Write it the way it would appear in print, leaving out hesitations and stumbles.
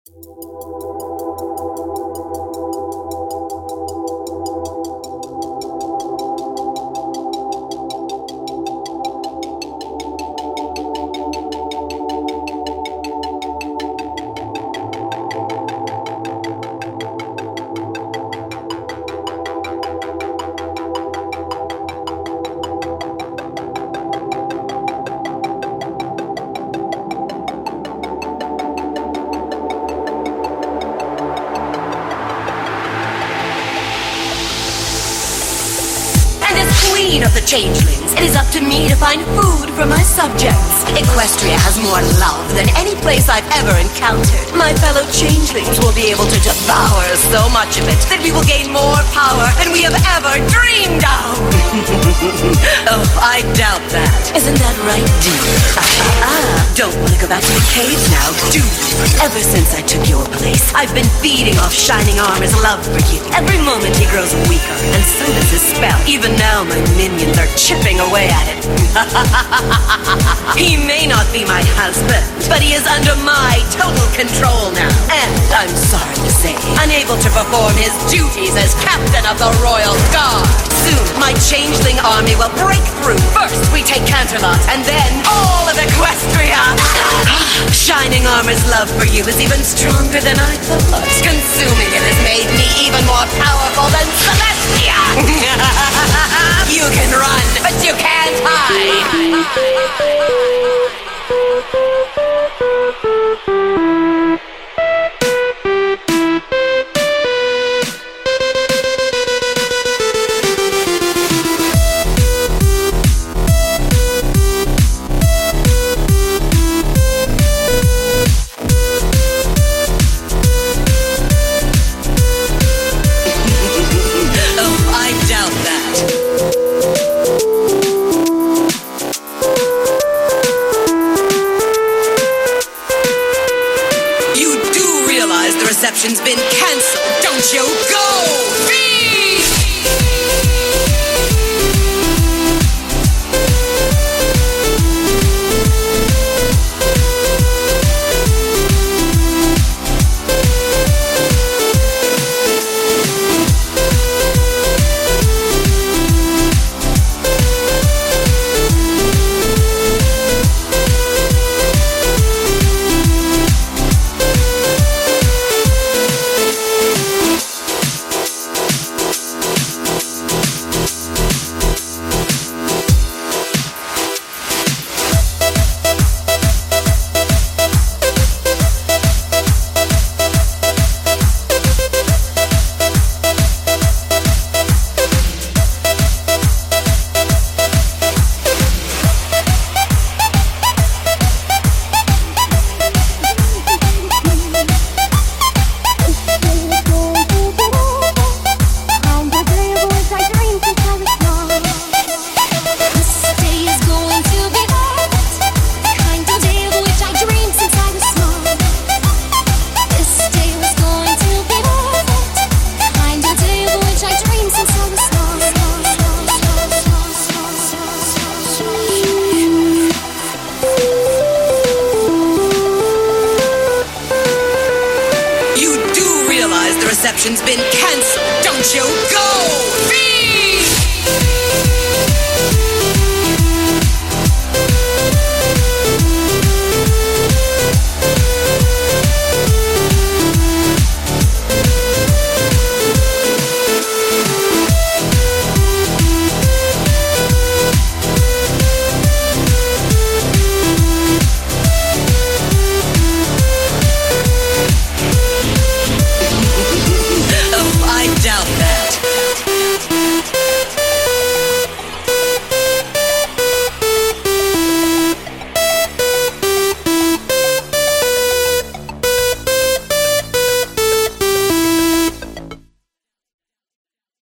Queen of the changelings, it is up to me to find food for my subjects. Equestria has more love than any place I've ever encountered. My fellow changelings will be able to devour so much of it that we will gain more power than we have ever dreamed of. Oh, I doubt that. Isn't that right, dear? Don't want to go back to the cave now, do you? Ever since I took your place, I've been feeding off Shining Armor's love for you. Every moment he grows weaker, and so does his spell. Even now, my minions are chipping away at it. He may not be my husband, but he is under my total control now. And I'm sorry to say, unable to perform his duties as captain of the Royal Guard. Soon, my changeling army will break through. First, we take Canterlot, and then all of Equestria. Shining Armor's love for you is even stronger than I thought. Consuming it has made me even more powerful than Celestia. You can run, but you can't hide. Reception's been cancelled. Don't you go! Reception's been cancelled. Don't you go!